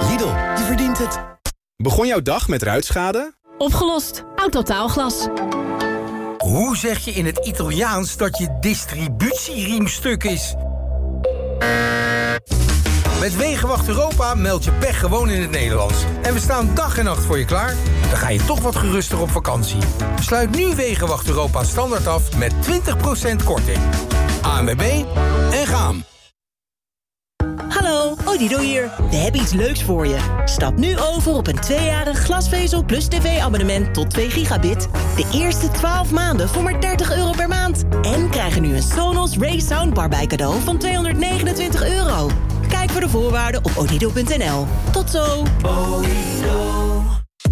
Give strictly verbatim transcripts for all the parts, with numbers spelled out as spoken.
Lidl, je verdient het. Begon jouw dag met ruitschade? Opgelost. Autotaalglas. Hoe zeg je in het Italiaans dat je distributieriem stuk is? Met Wegenwacht Europa meld je pech gewoon in het Nederlands. En we staan dag en nacht voor je klaar. Dan ga je toch wat geruster op vakantie. Sluit nu Wegenwacht Europa standaard af met twintig procent korting. A N W B en gaan. Hallo, Odido hier. We hebben iets leuks voor je. Stap nu over op een tweejarig glasvezel plus tv-abonnement tot twee gigabit. De eerste twaalf maanden voor maar dertig euro per maand. En krijg er nu een Sonos Ray Soundbar bij cadeau van tweehonderdnegenentwintig euro. Kijk voor de voorwaarden op odido punt n l. Tot zo. Odido.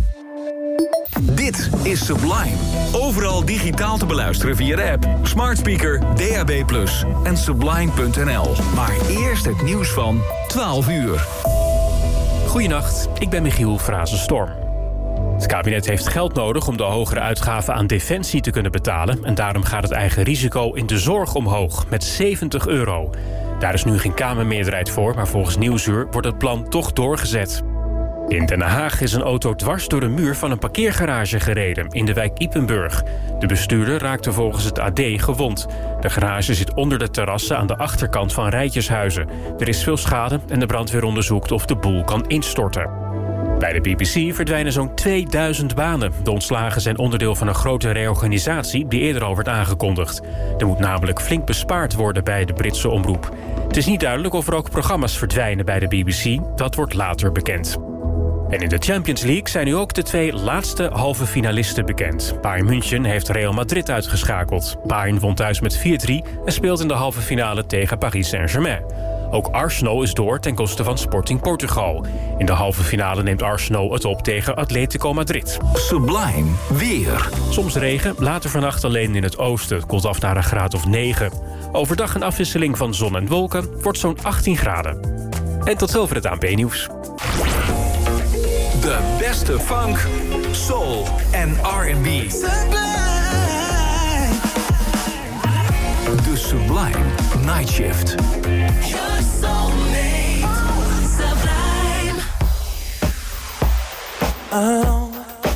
Dit is Sublime. Overal digitaal te beluisteren via de app, smart speaker, D A B plus, en sublime punt n l. Maar eerst het nieuws van twaalf uur. Goedenacht, ik ben Michiel Frazenstorm. Het kabinet heeft geld nodig om de hogere uitgaven aan defensie te kunnen betalen. En daarom gaat het eigen risico in de zorg omhoog met zeventig euro. Daar is nu geen Kamermeerderheid voor, maar volgens Nieuwsuur wordt het plan toch doorgezet. In Den Haag is een auto dwars door een muur van een parkeergarage gereden in de wijk Ypenburg. De bestuurder raakte volgens het A D gewond. De garage zit onder de terrassen aan de achterkant van rijtjeshuizen. Er is veel schade en de brandweer onderzoekt of de boel kan instorten. Bij de B B C verdwijnen zo'n tweeduizend banen. De ontslagen zijn onderdeel van een grote reorganisatie die eerder al werd aangekondigd. Er moet namelijk flink bespaard worden bij de Britse omroep. Het is niet duidelijk of er ook programma's verdwijnen bij de B B C. Dat wordt later bekend. En in de Champions League zijn nu ook de twee laatste halve finalisten bekend. Bayern München heeft Real Madrid uitgeschakeld. Bayern won thuis met vier drie en speelt in de halve finale tegen Paris Saint-Germain. Ook Arsenal is door ten koste van Sporting Portugal. In de halve finale neemt Arsenal het op tegen Atletico Madrid. Sublime weer. Soms regen, later vannacht alleen in het oosten. Het koelt af naar een graad of negen. Overdag een afwisseling van zon en wolken, wordt zo'n achttien graden. En tot zover het A N P-nieuws. De beste funk, soul en R en B. De Sublime Night Shift. Your soulmate, Sublime. Oh,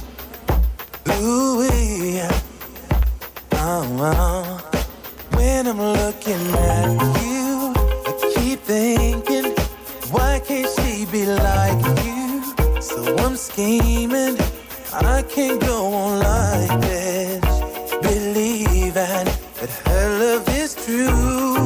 ooh, yeah. Oh, oh. When I'm looking at you, I keep thinking, why can't she be like you? So I'm scheming, I can't go on like this, believing that her love is true.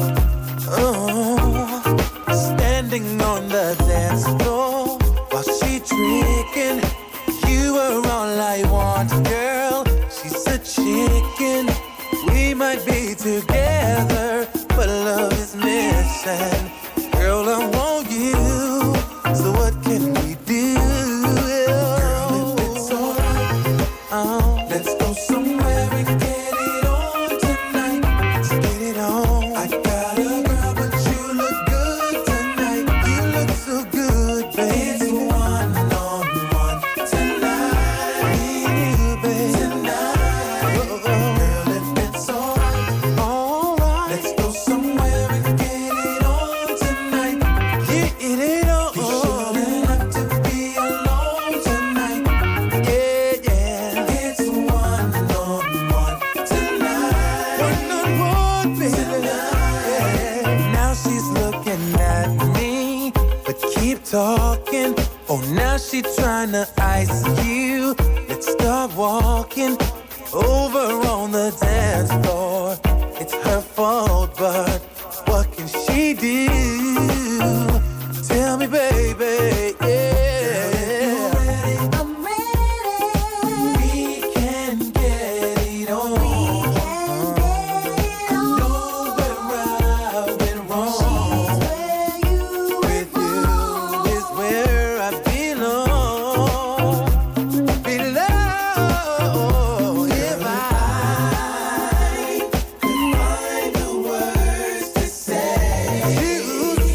Oh, standing on the dance floor while she drinking, you are all I want, girl. She's a chicken, we might be together, but love is missing. Girl, I want you, so what can we do? Girl, if it's alright, oh, let's go somewhere and get it on tonight. Let's get it on. I got a girl, but you look good tonight. You look so good, baby. It's one on one tonight. Me and you, baby. Tonight. Oh, oh. Girl, if it's alright, alright, let's go somewhere and get it on tonight. Get it on. You shouldn't have to be alone tonight. Yeah, yeah. It's one on one tonight. One on one, baby. Yeah. Now she's looking at me, but keep talking. Oh, now she tryna ice you. Let's start walking over on the dance floor. It's her fault, but what can she do? Tell me, baby, yeah. I'm ready. We can get it on. We can get it on. I know where I went wrong. With you is where I belong. Below, if I could find the words to say, you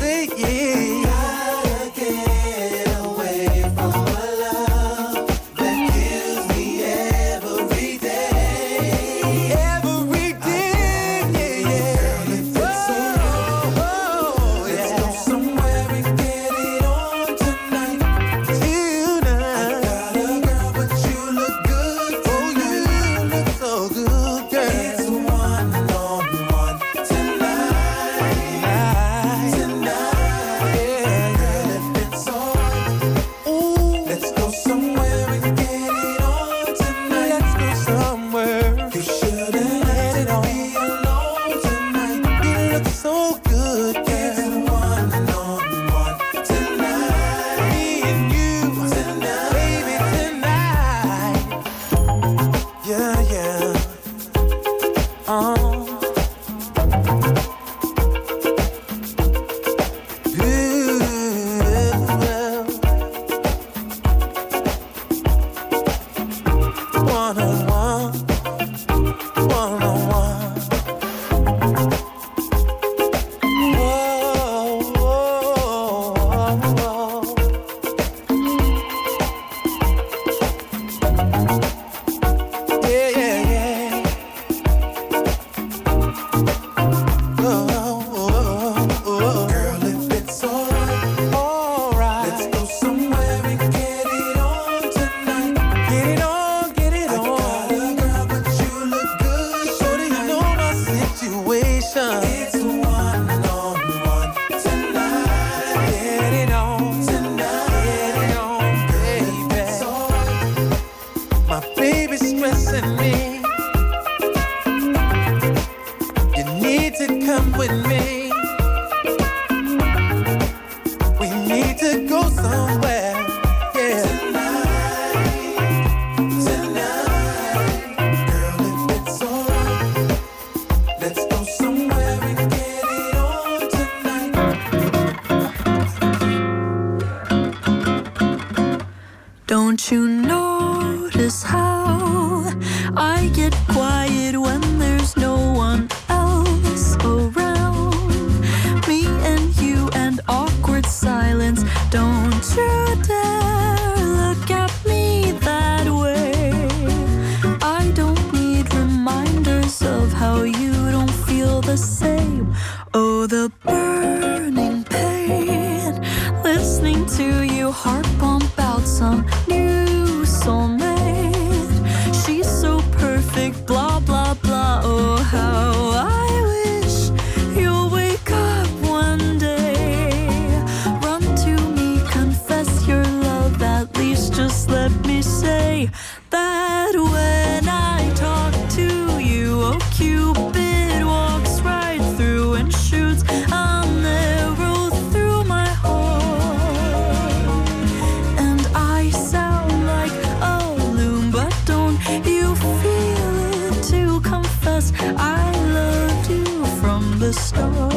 Don't you notice how I get quiet when there's no one else around? Me and you and awkward silence. Don't you dare look at me that way. I don't need reminders of how you don't feel the same. Oh, the burning pain, listening to you heart pump out some new soulmate. She's so perfect, blah, blah, blah. Oh, how I wish you'll wake up one day. Run to me, confess your love, at least just let me say that when I talk to you, oh, Cupid walks right through and shoots an arrow through my heart. And I sound like a loon, but don't you feel it to confess I loved you from the start.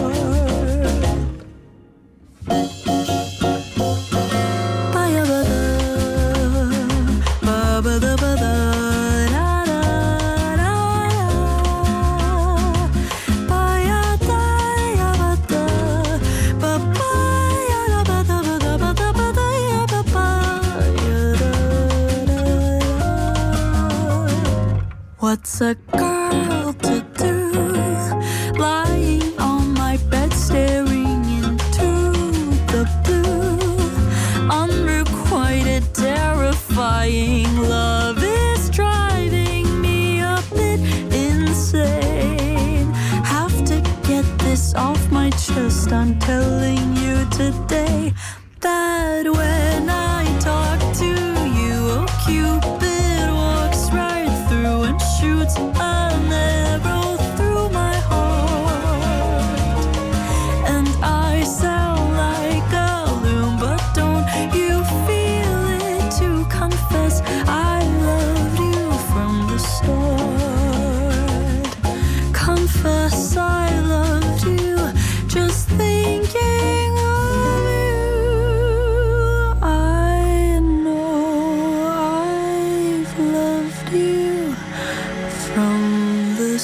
What's a girl to do, lying on my bed staring into the blue? Unrequited, terrifying love is driving me a bit insane. Have to get this off my chest, I'm telling you today that when I talk to you, oh, Cupid walks right through and shoots an arrow through my heart. And I sound like a loon, but don't you feel it to confess I loved you from the start. Confess I loved you, just thinking of you. I know I've loved you from the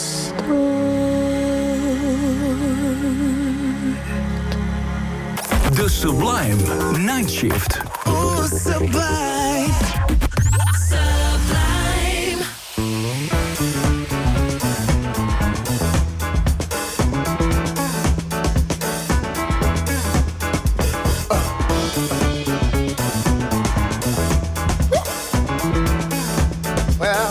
start. The Sublime Night Shift. Oh, sublime. Sublime. Well,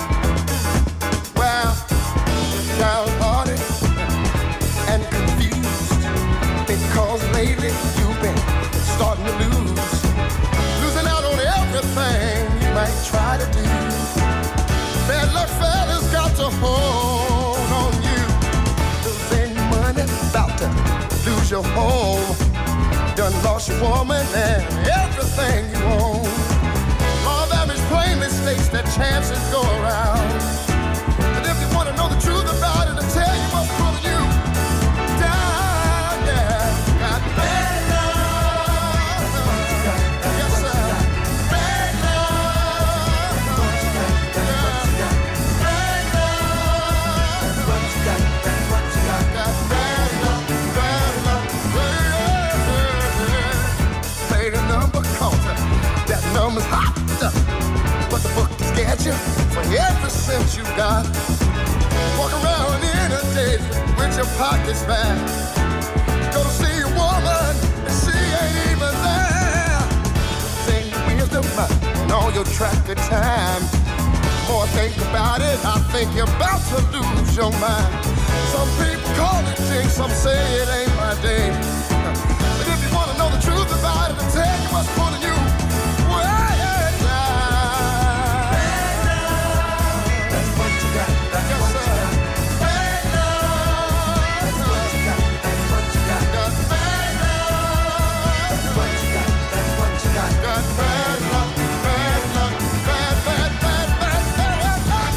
well, downhearted and confused because lately you've been starting to lose, losing out on everything you might try to do. Bad luck fella's got to hold on you. Losing money, about to lose your home. Done lost your woman and everything you own. Law damage plainly states that chances go around. But if you want to know the truth about it, I'll tell you what's pulling you down, yeah. Got bad love. Yes, sir. Bad love. Yeah. Bad love. Got bad love, bad love. Yeah. Play the number counter. That number's hot. But the book has got you for every cent you got. Walk around in a day with your pockets back. Go to see a woman and she ain't even there. Sing wisdom and all your traffic time. More think about it, I think you're about to lose your mind. Some people call it jinx, some say it ain't my day. But if you want to know the truth about it, I'll tell you what's pulling you way down. That's what you got. That's what you got. Bad love. That's what you got. That's what you got. Got bad love. That's what you got. That's what you got. Got bad luck. Bad luck. Bad, bad, bad, bad, bad luck.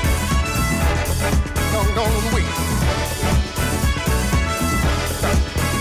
Don't, don't wait.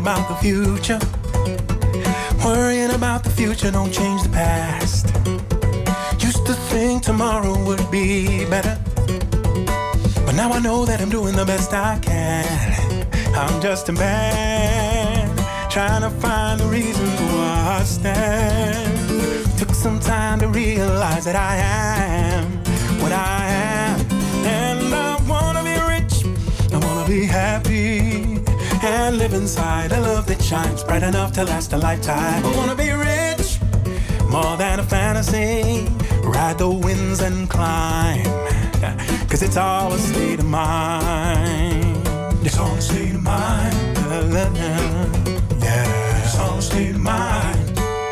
about the future. Worrying about the future don't change the past. Used to think tomorrow would be better, but now I know that I'm doing the best I can. I'm just a man trying to find a reason why I stand. Took some time to realize that I am what I am, and I wanna be rich, I wanna be happy, and live inside a love that shines bright enough to last a lifetime. I wanna be rich, more than a fantasy, ride the winds and climb, cause it's all a state of mind. It's all a state of mind. Yeah, it's all a state of mind.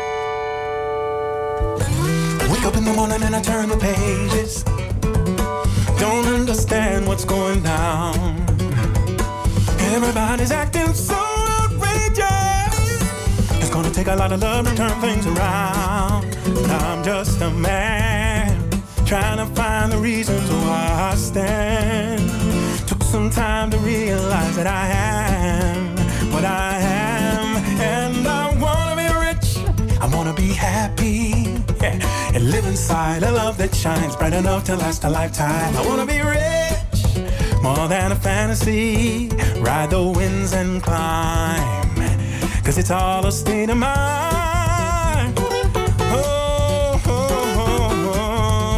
Wake up in the morning and I turn the pages. Don't understand what's going down. Everybody's acting so outrageous. It's gonna take a lot of love to turn things around. I'm just a man trying to find the reasons why I stand. Took some time to realize that I am what I am, and I wanna be rich, I wanna be happy, yeah, and live inside a love that shines bright enough to last a lifetime. I wanna be rich, more than a fantasy, ride the winds and climb, cause it's all a state of mind. Oh, oh, oh, oh.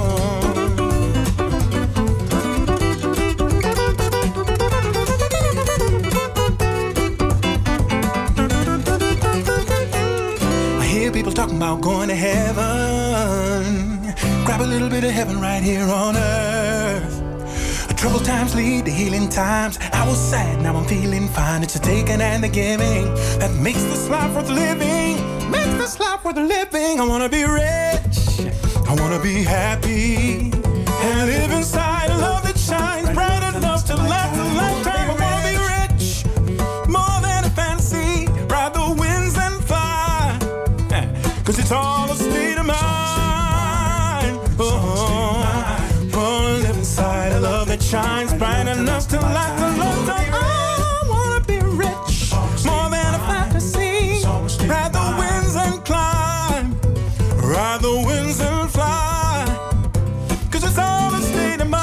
I hear people talking about going to heaven. Grab a little bit of heaven right here on earth. Troubled times lead to healing times. I was sad, now I'm feeling fine. It's a taking and a giving that makes this life worth living. Makes this life worth living. I wanna be rich, I wanna be happy, and live inside a love that shines bright enough to last a lifetime. I wanna be rich, more than a fantasy, ride the winds and fly, cause it's all a state of mind. Oh, wanna live inside a love that shines bright enough to last a lifetime. I wanna be rich, more than a fantasy, ride the winds and climb, ride the winds and fly, cause it's all a state of mind.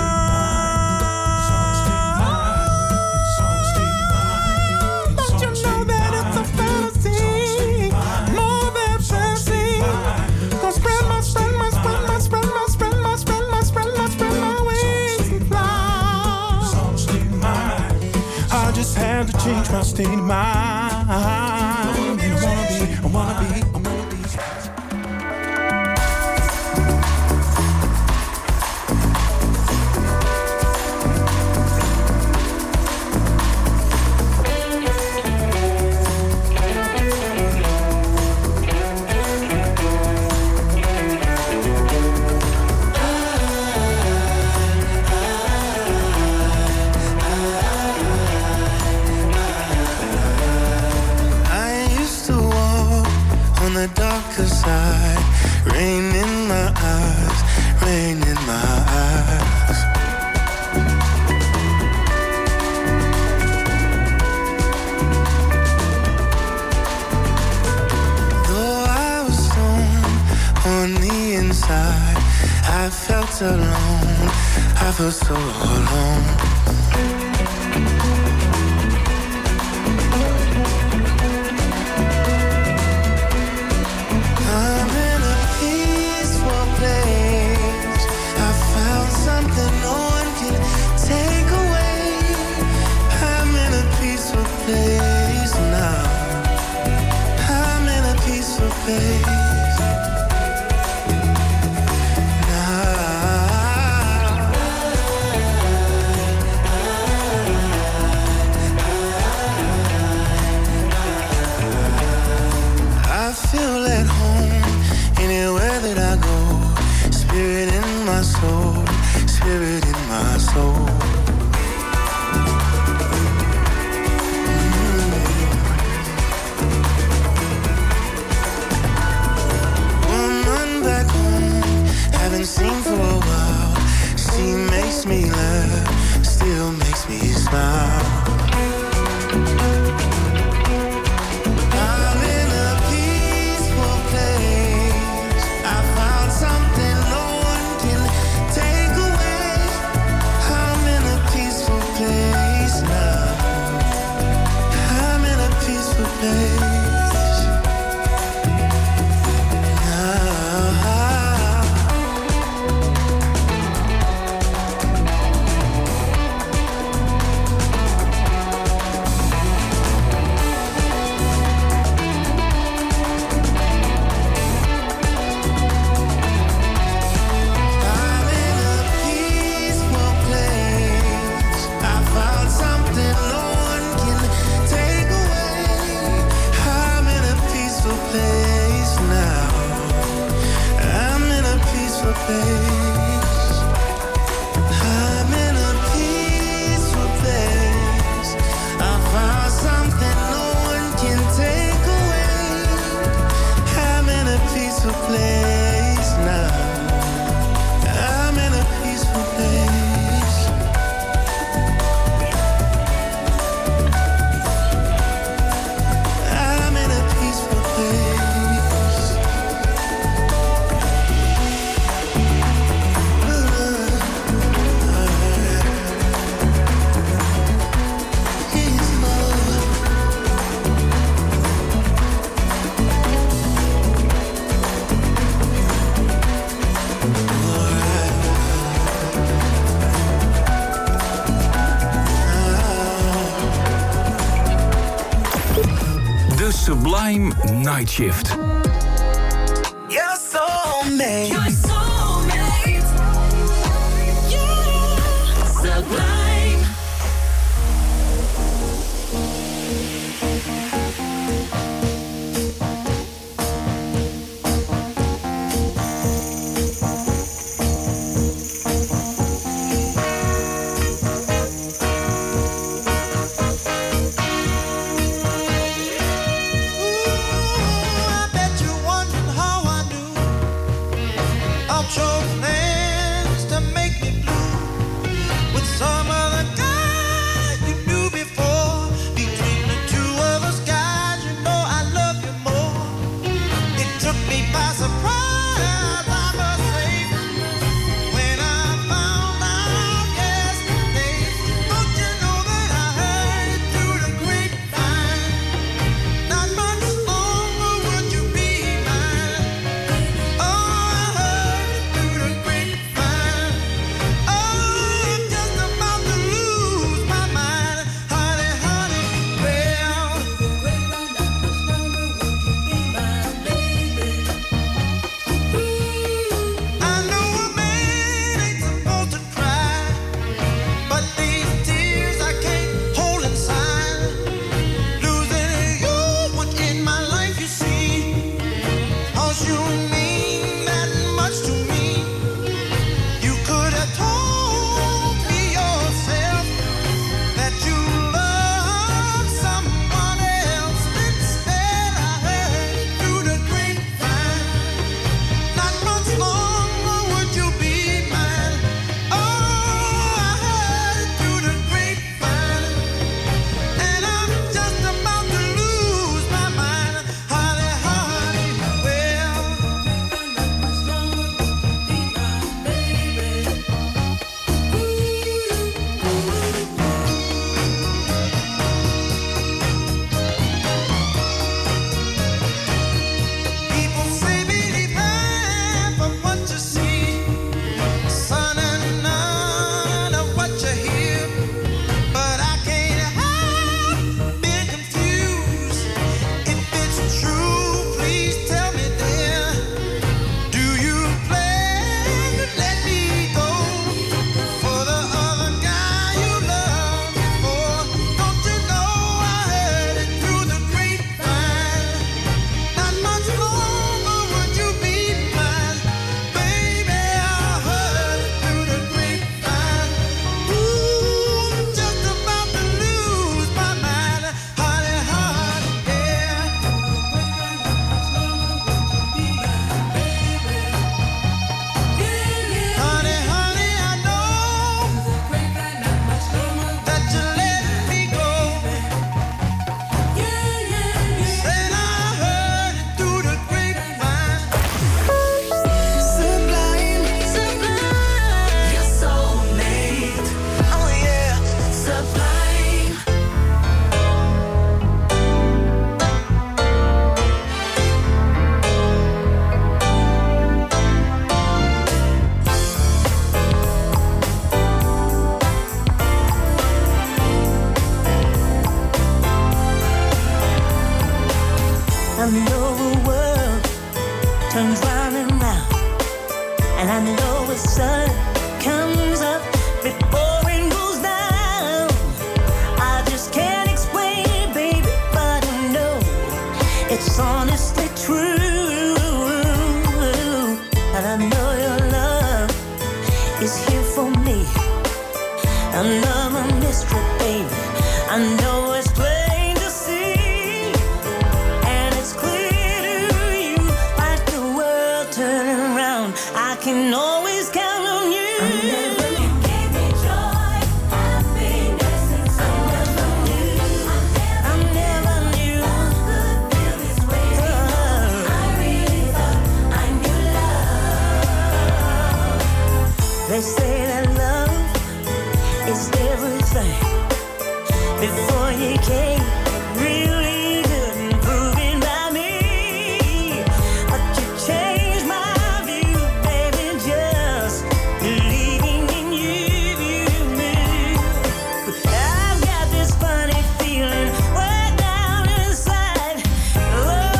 Don't you know that it's a fantasy, more than fantasy? Gonna spread my, spread my, spread my, spread my, spread my, spread my, spread my, spread my wings and fly. I just had to change my state of mind. I wanna be, I wanna be, I wanna be. The darker side, rain in my eyes, rain in my eyes. Though I was alone on the inside, I felt alone, I felt so alone. Still makes me smile. Sublime Night Shift. You're soulmate. You're soulmate. Yeah. Sublime. I've got this funny feeling way down inside. Oh,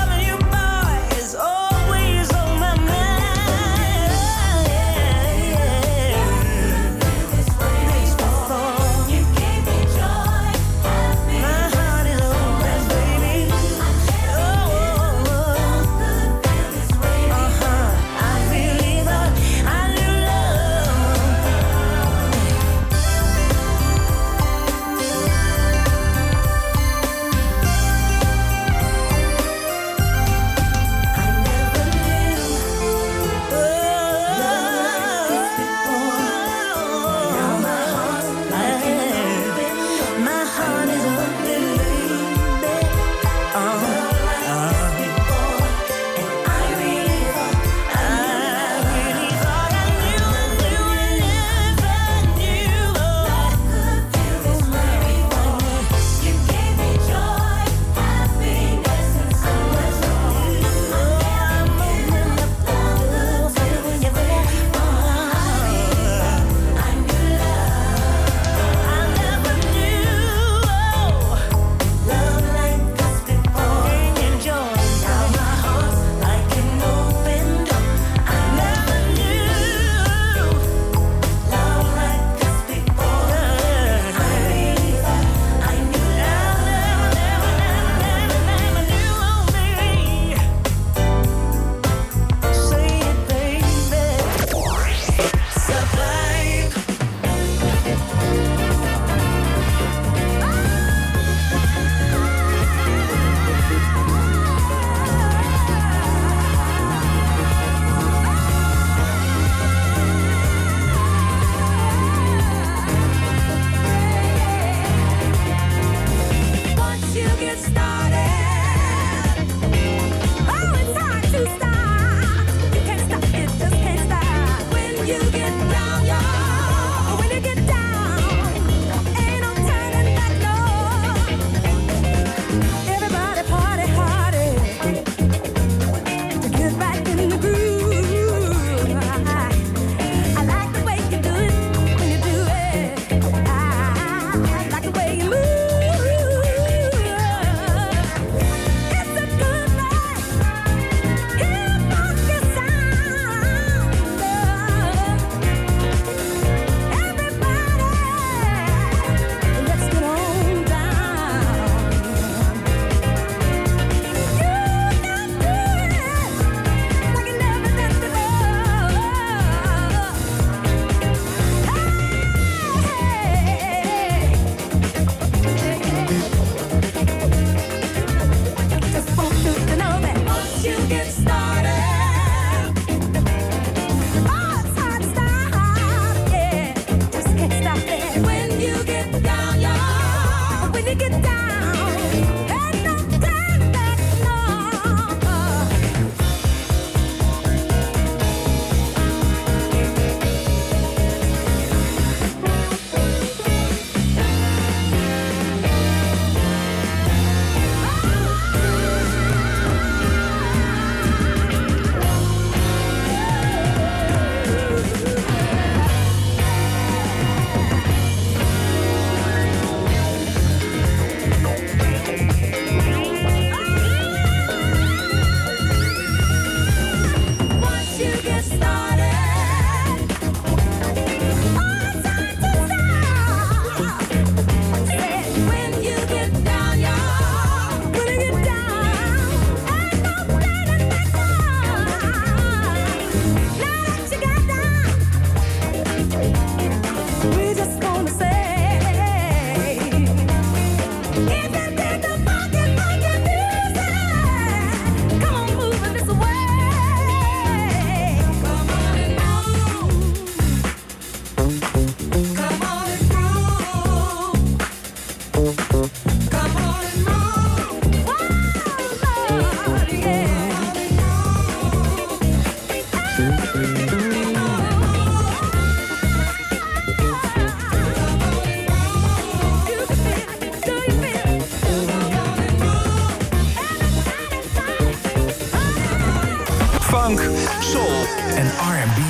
Funk, soul en R and B.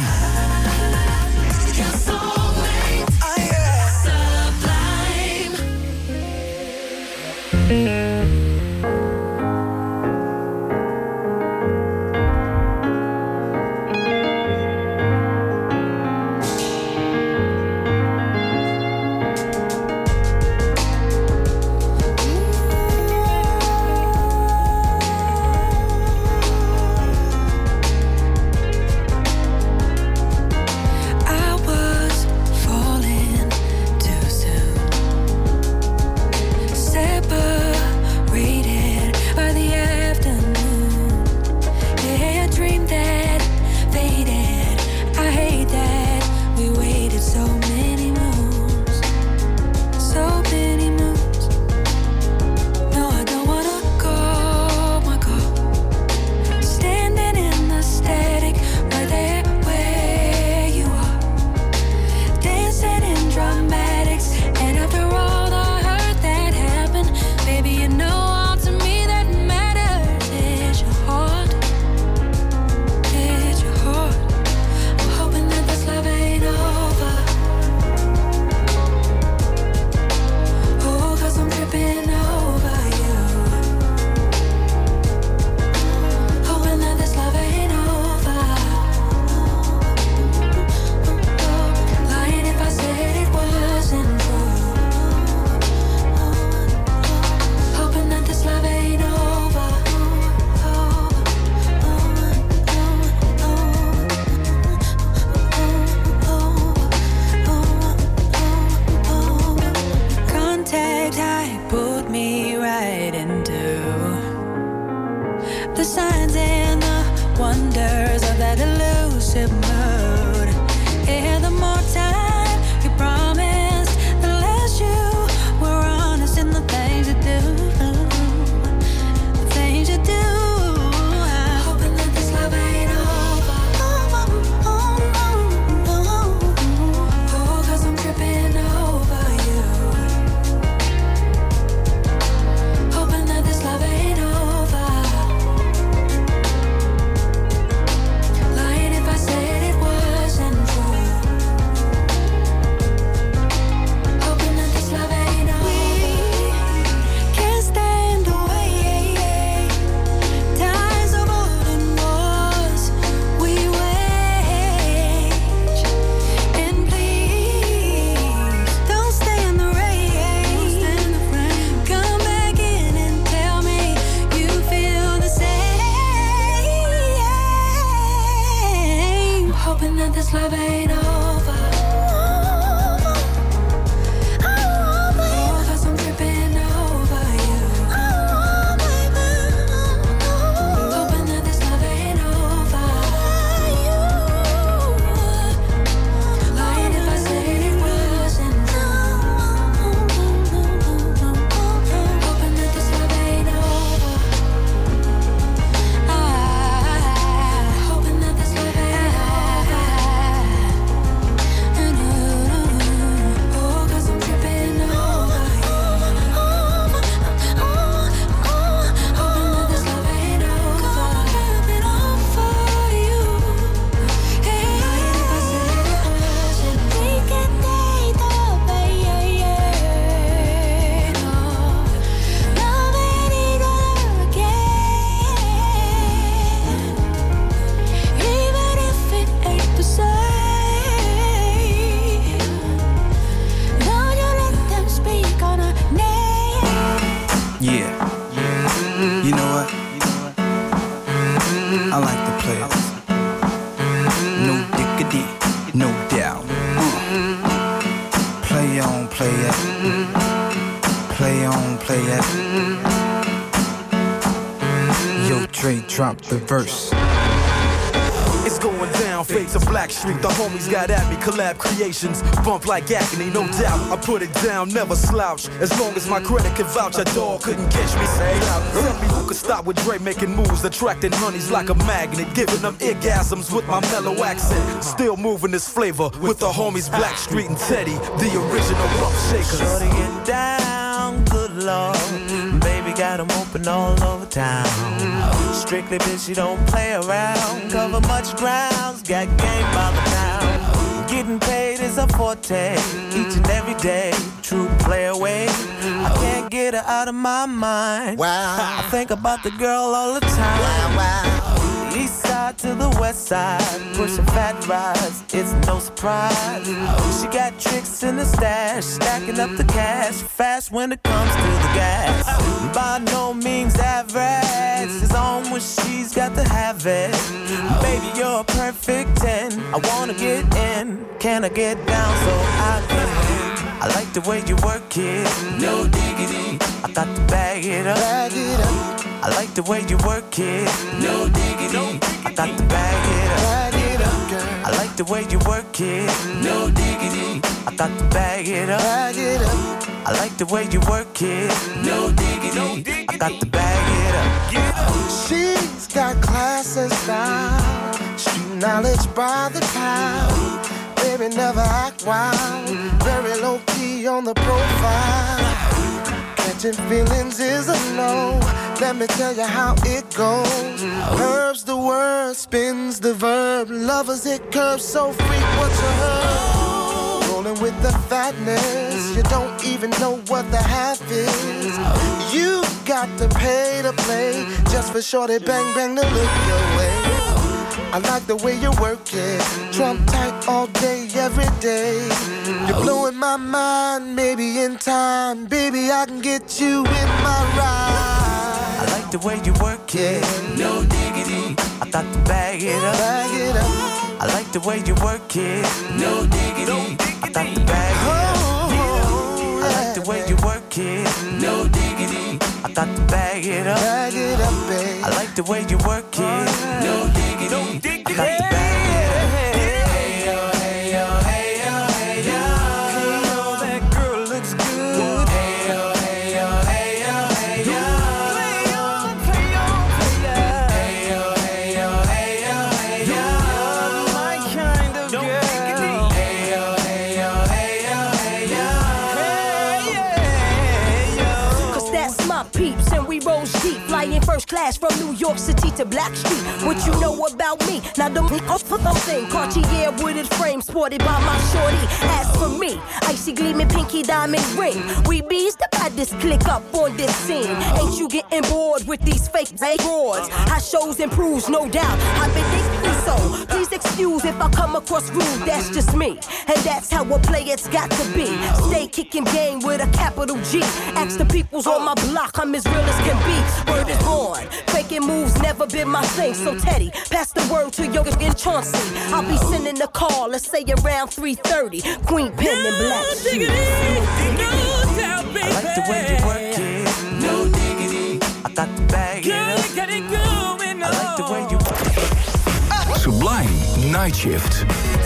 Drop the verse. It's going down, fade to Black Street. The homies got at me, collab creations. Bump like agony, no doubt. I put it down, never slouch. As long as my credit can vouch, a dog couldn't catch me. Say, could stop with Dre making moves, attracting honeys like a magnet, giving them orgasms with my mellow accent. Still moving this flavor with the homies Blackstreet and Teddy, the original rough shakers. Shorty get down, good lord. Baby got 'em open all over town. Strictly bitch, you don't play around. Cover much grounds, got game by the pound. Getting paid is a forte, each and every day. True play away. I can't get her out of my mind. Wow. I think about the girl all the time. Wow, wow. East side to the west side, pushing fat rides, it's no surprise. She got tricks in the stash, stacking up the cash, fast when it comes to the gas. By no means average, it's on when she's got to have it. Baby, you're a perfect ten, I wanna get in, can I get down so I can win? I like the way you work it, no diggity, I got to bag it up, bag it up. I like the way you work it, no diggity, I got to bag it up, bag it up, girl. I like the way you work it, no diggity, I got to bag it up, bag it up. I like the way you work it, no diggity, I got to bag it up. She's got class and style, street knowledge by the pound. Baby never act wild, very low key on the profile. Catching feelings is a no. Let me tell you how it goes. Herbs the word, spins the verb. Lovers it curves so freak what you heard. Rolling with the fatness, you don't even know what the half is. You got to pay to play, just for shorty bang bang to look your way. I like the way you work it, Trump tight all day, every day. You're blowing my mind, maybe in time, baby I can get you in my ride. I like the way you work it, no diggity, I got to bag it up, bag it up. I like the way you work it, no diggity, I got to bag it up. I like the way you work it, no diggity, I got to bag it up, bag it up, babe. I like the way you work it, no diggity, I got to bag it up. Hey yo, hey yo, hey yo, hey yo, hey yo, that girl looks good. Hey yo, hey yo, hey yo, hey yo, play on, play on, play on. Hey yo, hey yo, hey yo, hey yo, you're my kind of girl. Hey yo, hey yo, hey yo, hey yo, hey yo. Cause that's my peeps and we rose deep, flying first class from New York City to Blackstreet. What you know about me? Now the thing, Cartier wooded frame sported by my shorty. As for me, icy gleaming pinky diamond ring. We bees the baddest click up on this scene. Ain't you getting bored with these fake broads? High shows and proves, no doubt. I've been thinking so. Please excuse if I come across rude. That's just me, and that's how a player's got to be. Stay kicking game with a capital G. Ask the peoples on my block, I'm as real as can be. Word is born. Faking moves never been my thing. So Teddy, pass the word to your in Chauncey. I'll be sending the call, let's say around three thirty. Queen Pen and Black Shoes. I like the way you work it, no diggity, I got to bag it up. I like the way you work it. Sublime Night Shift.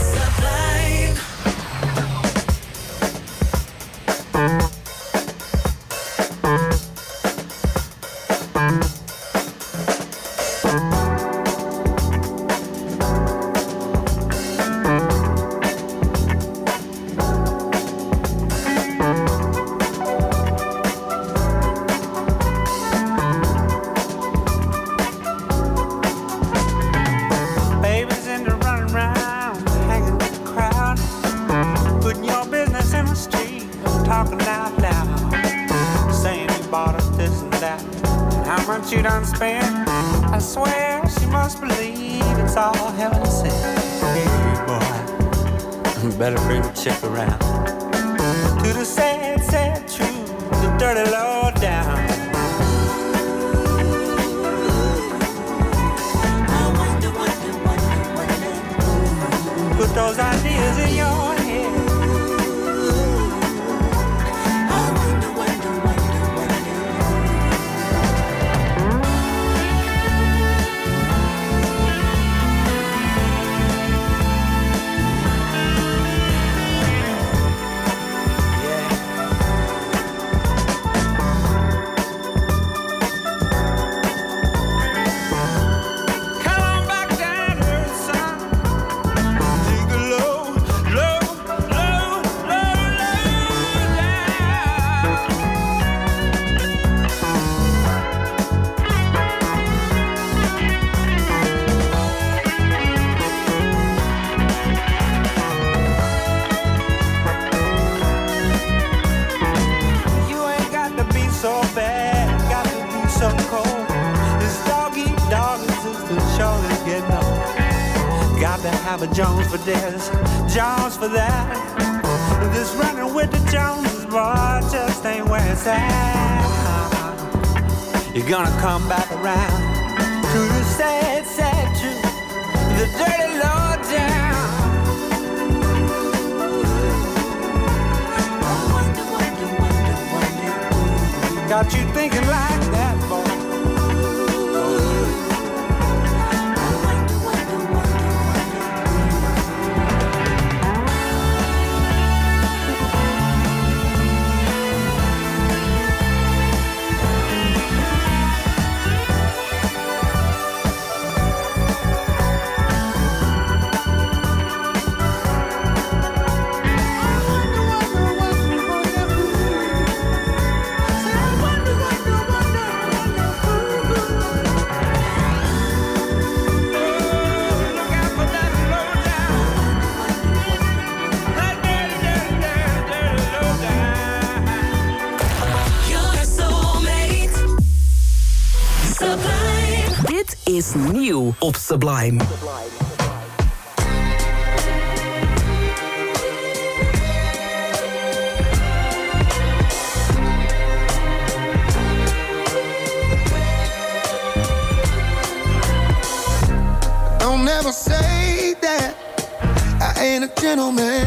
Better bring the chick around to the sad, sad truth, the dirty low down. Put those ideas in your head. to have a Jones for this, Jones for that. This running with the Joneses, boy, just ain't where it's at. You're gonna come back around to the sad, sad truth, the dirty low down. Wonder, wonder, wonder, wonder. Got you thinking like that, boy. Is nieuw op Sublime. Don't ever say that I ain't a gentleman.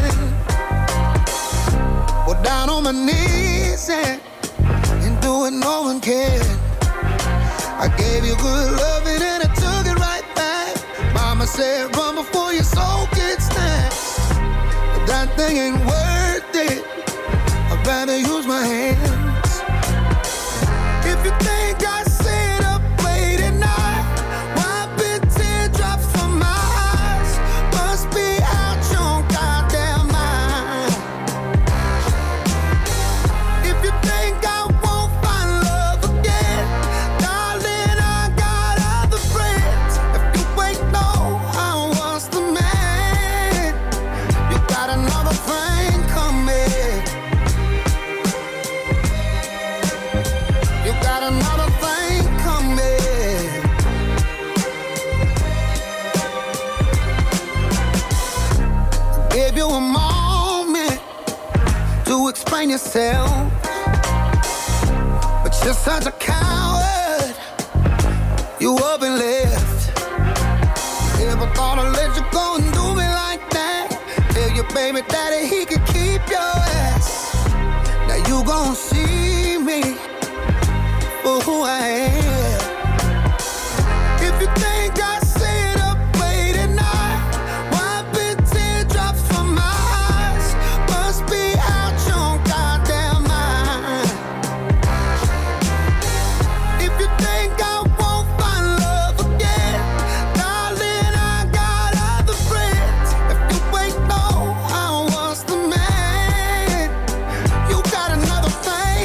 Well, down on my knees and, and do what no one can. I gave you good loving and I took it right back. Mama said run before your soul gets snatched. But that thing ain't worth it. I'd rather use my hands. If you think I sit up late at night, wiping teardrops from my eyes, must be out your goddamn mind. If you think I won't find love again, darling, I got other friends. If you wait, no, I was the man. You got another thing coming. You got another thing coming. Give you a moment to explain yourself, but you're such a coward. You up and left. Never thought I'd let you go and do me like that. Tell your baby daddy he could keep your ass. Now you gon' see me for who I am. If you think I sit up late at night, wiping teardrops from my eyes, must be out your goddamn mind. If you think I won't find love again, darling, I got other friends. If you wait, no, I was the man. You got another thing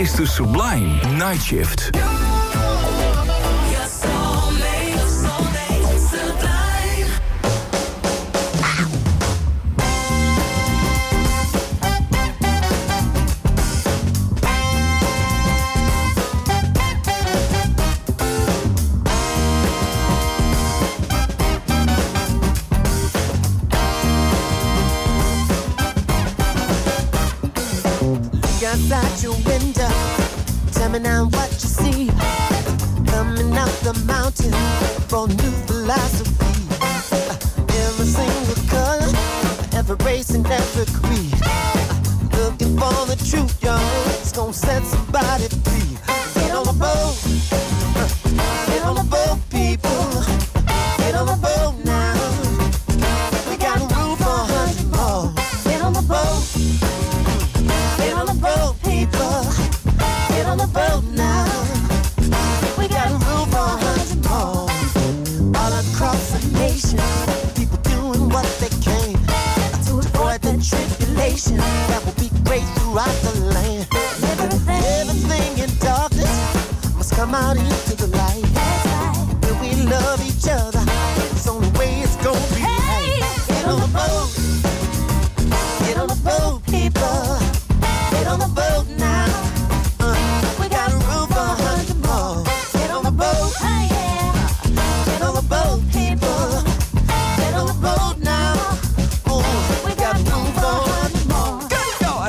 is de Sublime Night Shift. Outside your window, tell me now what you see. Coming out the mountain for new philosophy. Every single color, every race and every creed. Looking for the truth, y'all. It's gonna set somebody free. Get on the boat, get on the boat, people. Get on the boat now. We got room for a hundred more. Get on the boat. Get on the boat, people. Get on the boat now. We got room for a hundred more. All across the nation, people doing what they can to avoid the tribulation that will be great throughout the land. Everything, everything in darkness must come out into the light. When we love each other, it's the only way it's gonna be right. Get on the boat. Get on the boat, people. Get on the boat now. Uh, we got room for a hundred more. Get on the boat. Oh, yeah. Get on the boat, people. Get on the boat now. Oh, we got room for a hundred more. Good God.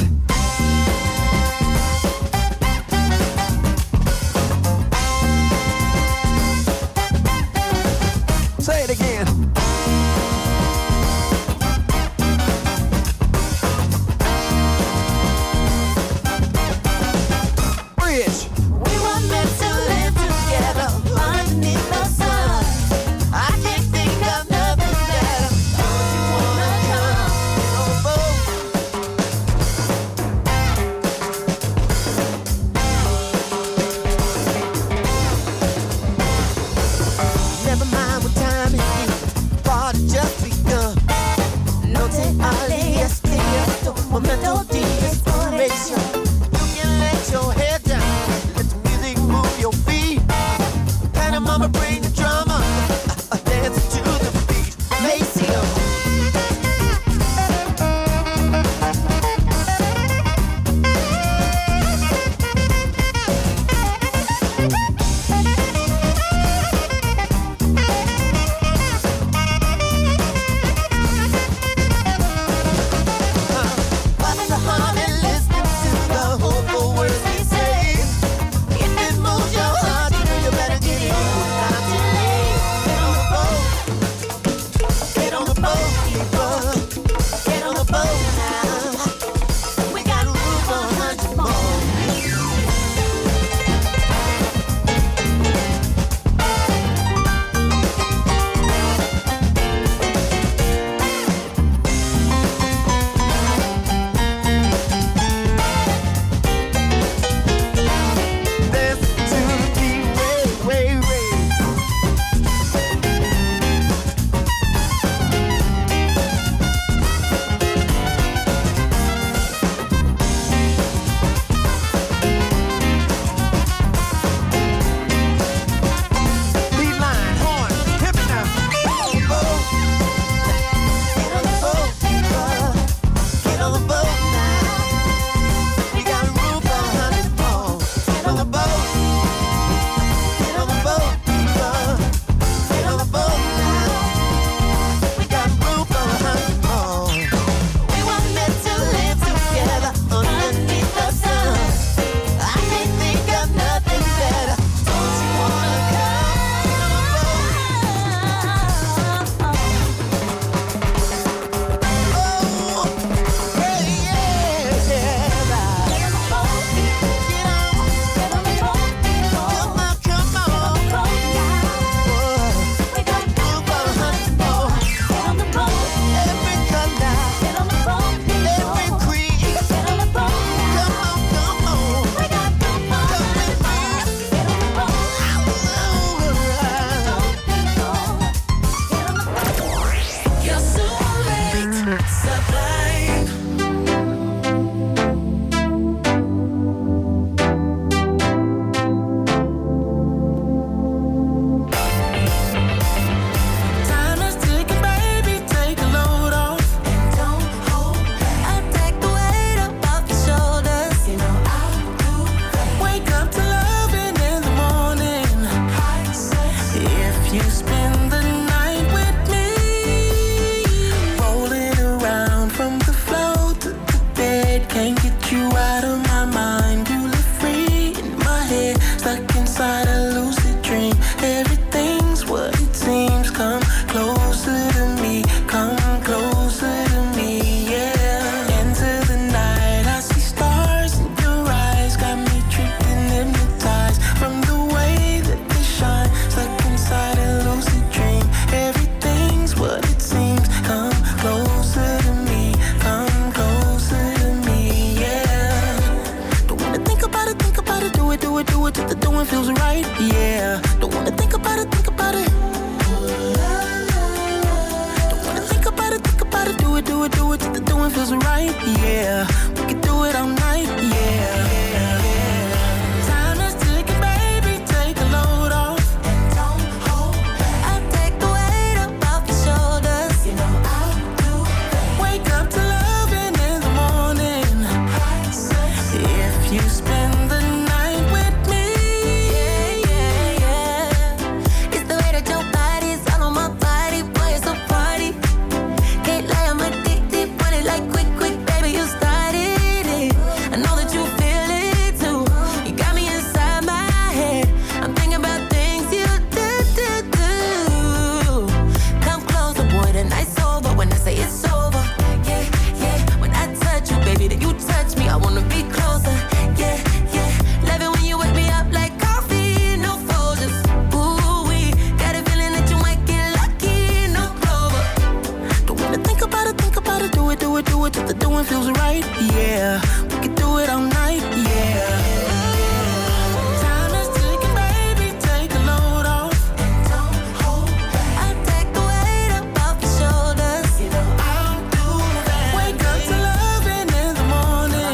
it, do it till the doing feels right. Yeah, we can do it all night. Yeah. Time is ticking, baby, take a load off. Don't hold back. I'll take the weight up off your shoulders. You know I'll do that. Wake up to loving in the morning. If you spend the night with me, yeah, yeah, yeah. It's the way that your body's all on my body, boy, it's a party. Can't lie, I'm addicted, want it like quick, quick, baby, you started it. I know that you feel it too. You got me inside my head. I'm thinking about things you do, do, do. Come closer, boy, the night's over. When I say it's over, yeah, yeah. When I touch you, baby, then you touch me. I wanna be closer, yeah, yeah. Love it when you wake me up like coffee, no folders. Ooh, we got a feeling that you might get lucky, no clover. Don't wanna think about it, think about it. Do it, do it, do it till the doing feels right. Yeah, we can do it all night. Yeah. Time is ticking, baby, take a load off. Don't hold back. I'll take the weight up off your shoulders. You know I'll do that. Wake up to loving in the morning.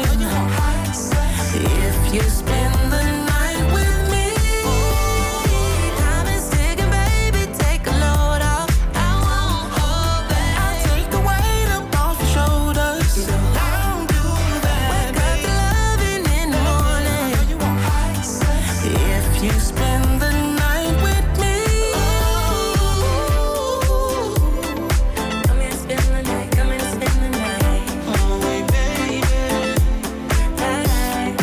If you spend the night with me, time is ticking, baby, take a load off. I won't hold back. I'll take the weight up off your shoulders. I'll do that. Wake up to loving in the morning. If you spend the night with me, come and spend the night, come and spend the night. Oh, baby, night.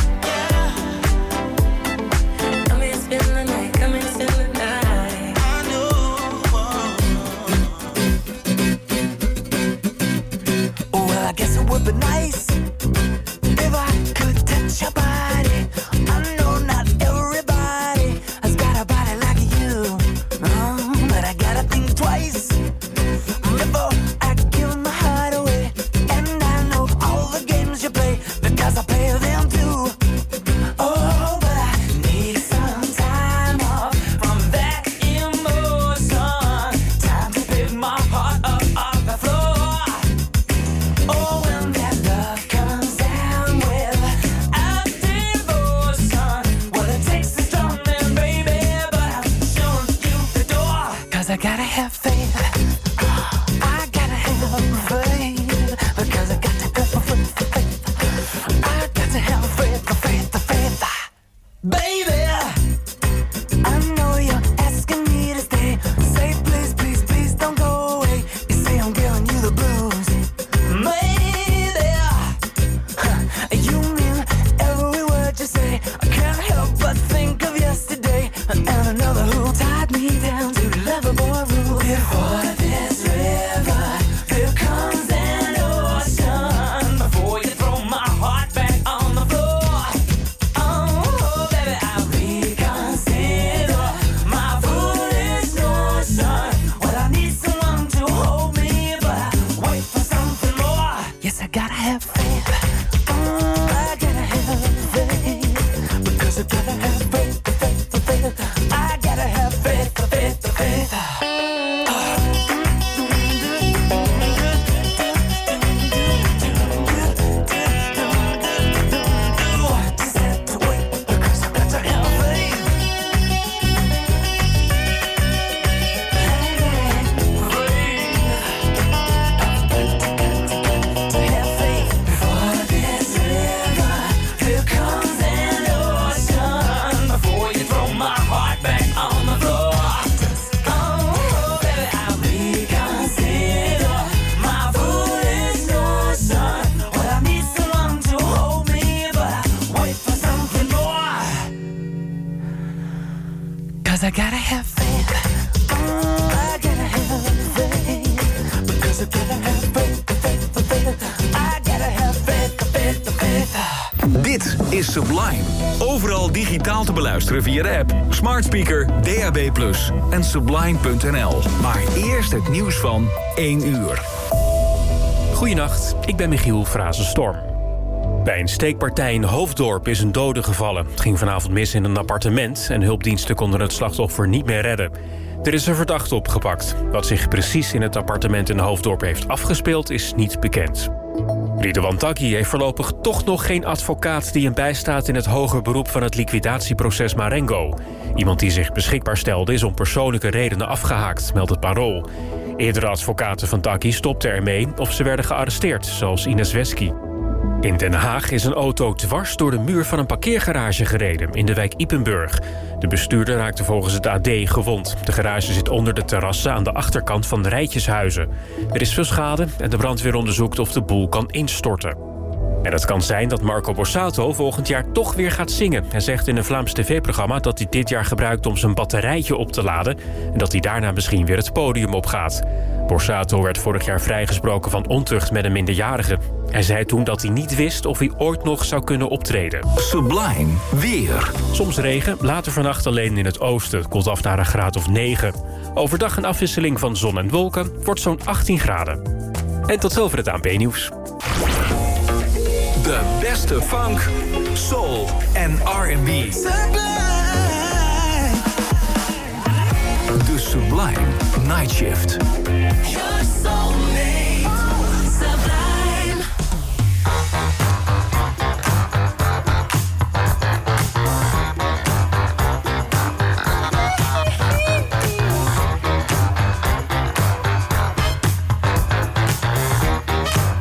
Come and spend the night, come and spend the night. I know. Well, I guess it would be nice if I could touch your body. I know not everybody has got a body like you, um, but I gotta think twice before I give my heart away. And I know all the games you play because I play them too. Oh, but I need some time off from that emotion. Time to pick my heart up off the floor. Oh, when that love comes down without devotion, well, it takes a strong man, baby, but I'm showing you the door. 'Cause I gotta have faith. I gotta have faith. Because I got to go for faith, for faith. I got to have faith, for faith, for faith. Baby, I know you're asking me to stay. Say please, please, please don't go away. You say I'm giving you the blues. Maybe you mean every word you say. I can't help but think of yesterday and another who tied me down to lovable rules. Before this river, here comes an ocean. Before you throw my heart back on the floor. Oh, baby, I reconsider my foolish notion. Well, I need someone to hold me, but I wait for something more. Yes, I gotta have faith. Mm, I gotta have faith. Because I gotta have faith, faith, faith. I gotta have faith, faith, faith. Just have to wait because I got to have faith. To have faith. Before this river, here comes an ocean. Before you throw my heart back on the floor. Oh, baby, I reconsider my foolish notion. Well, I need someone to hold me, but I wait for something more. 'Cause I gotta have faith. Mm, I gotta have faith. Because I gotta have faith, faith, faith. I gotta have faith, faith, faith. Dit is Sublime. Overal digitaal te beluisteren via de app, smart speaker, D A B plus, en sublime punt n l. Maar eerst het nieuws van één uur. Goedenacht, ik ben Michiel Frazenstorm. Bij een steekpartij in Hoofddorp is een dode gevallen. Het ging vanavond mis in een appartement en hulpdiensten konden het slachtoffer niet meer redden. Er is een verdachte opgepakt. Wat zich precies in het appartement in Hoofddorp heeft afgespeeld is niet bekend. Ridwan Taghi heeft voorlopig toch nog geen advocaat die hem bijstaat in het hoger beroep van het liquidatieproces Marengo. Iemand die zich beschikbaar stelde is om persoonlijke redenen afgehaakt, meldt het Parool. Eerdere advocaten van Taghi stopten ermee of ze werden gearresteerd, zoals Ines Wesky. In Den Haag is een auto dwars door de muur van een parkeergarage gereden in de wijk Ypenburg. De bestuurder raakte volgens het A D gewond. De garage zit onder de terrassen aan de achterkant van de rijtjeshuizen. Er is veel schade en de brandweer onderzoekt of de boel kan instorten. En het kan zijn dat Marco Borsato volgend jaar toch weer gaat zingen. Hij zegt in een Vlaams tv-programma dat hij dit jaar gebruikt om zijn batterijtje op te laden en dat hij daarna misschien weer het podium opgaat. Borsato werd vorig jaar vrijgesproken van ontucht met een minderjarige. Hij zei toen dat hij niet wist of hij ooit nog zou kunnen optreden. Sublime weer. Soms regen, later vannacht alleen in het oosten. Het koelt af naar een graad of negen. Overdag een afwisseling van zon en wolken, wordt zo'n achttien graden. En tot zover het A N P-nieuws. De beste funk, soul en R en B. De Sublime Night Shift. You're so late.